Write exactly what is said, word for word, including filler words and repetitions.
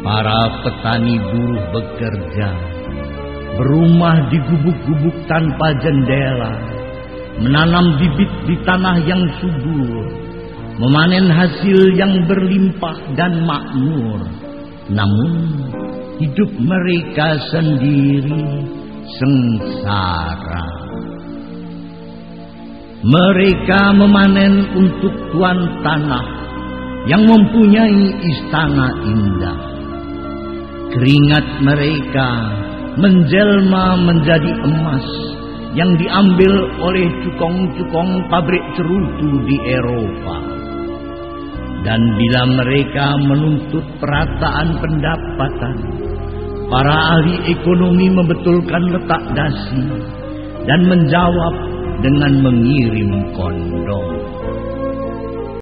Para petani buruh bekerja, berumah di gubuk-gubuk tanpa jendela, menanam bibit di tanah yang subur, memanen hasil yang berlimpah dan makmur. Namun hidup mereka sendiri sengsara. Mereka memanen untuk tuan tanah yang mempunyai istana indah. Keringat mereka menjelma menjadi emas yang diambil oleh cukong-cukong pabrik cerutu di Eropa. Dan bila mereka menuntut perataan pendapatan, para ahli ekonomi membetulkan letak dasi dan menjawab dengan mengirim kondom.